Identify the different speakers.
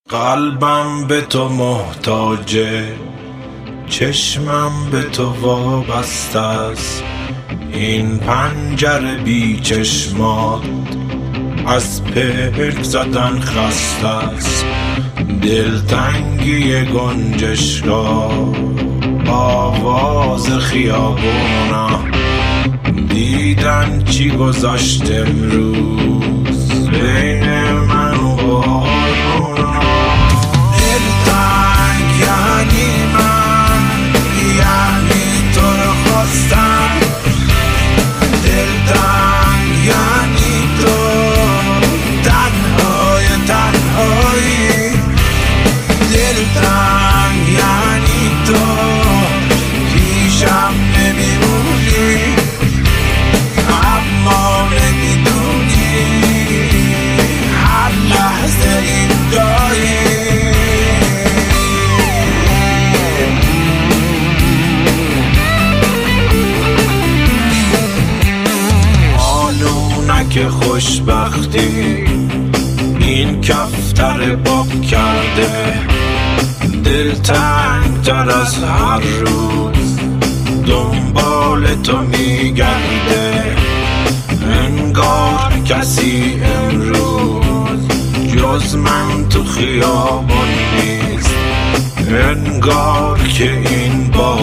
Speaker 1: قلبم به تو محتاجه، چشمم به تو وابسته است. این پنجره بی چشمات از پلک زدن خسته است. دلتنگی گنجشگاه، آواز خیابونا، دیدن چی گذاشت امروز بین من و بارونا. دلتنگ یعنی من، یعنی تو رو خواستم. دلتنگ یعنی تو، تنهای تنهایی. دلتنگ یعنی تو، پیشم نمیمونی اما نمیدونی هر لحظه اینجایی. آنونک خوشبختی این کفتر باب کرده، دلتنگ تر از هر روز دنبال تو میگرده. انگار کسی امروز جز من تو خیابان نیست، انگار که این با